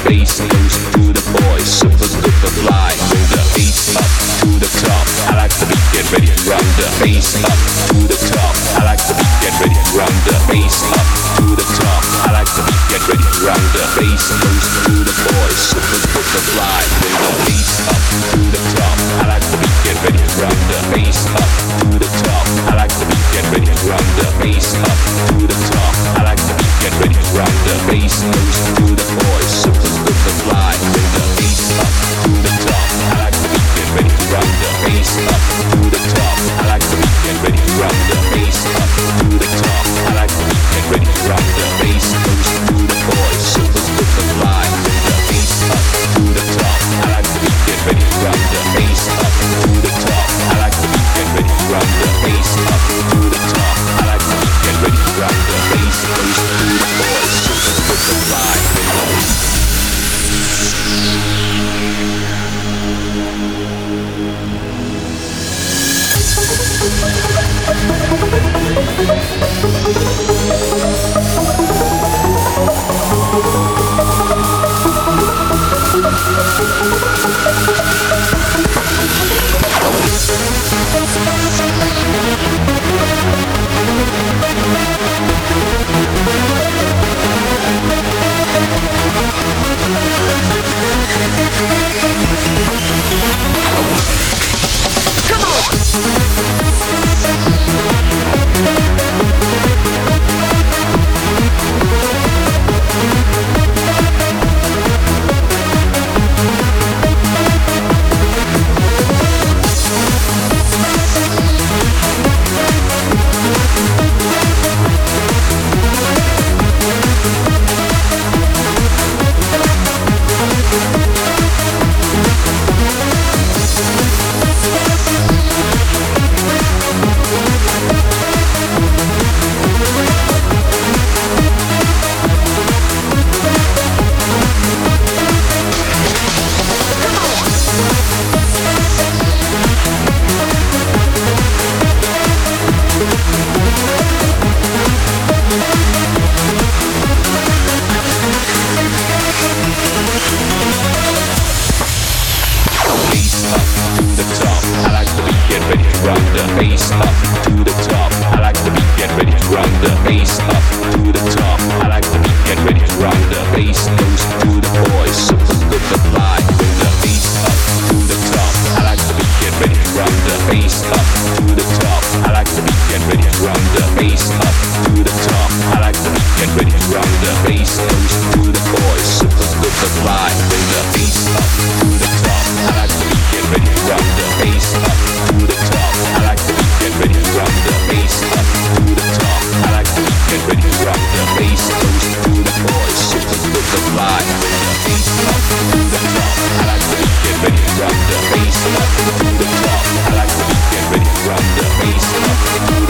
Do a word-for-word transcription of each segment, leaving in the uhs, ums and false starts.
bass goes to the boys, super duper fly. Bring the bass up to the top. I like the beat, get ready to run the bass up to the top. I like the beat, get ready to run the bass up to the top. I like the beat, get ready to run the bass goes to the boys, super duper fly. Bring the bass up to the top. I like the beat, get ready to run the bass up to the top. I like the beat, get ready to run the bass up to the top. I like the beat, get ready to run the bass goes to the boys, super duper fly. Bring the bass up to the top. I like the beat, get ready to run the bass up to the top. I like the beat, get ready to run the bass up to the top. I like the beat, get ready to run the bass goes to the boys, super duper fly. Bring the bass up to the top. I like the beat, get ready to run the bass up to the top. I like the beat, get ready to run the bass up to the top. I like the beat, get ready to run the bass goes to the boys, super duper fly.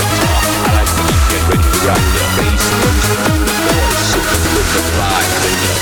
Run the bass, goes to the boys, super duper fly.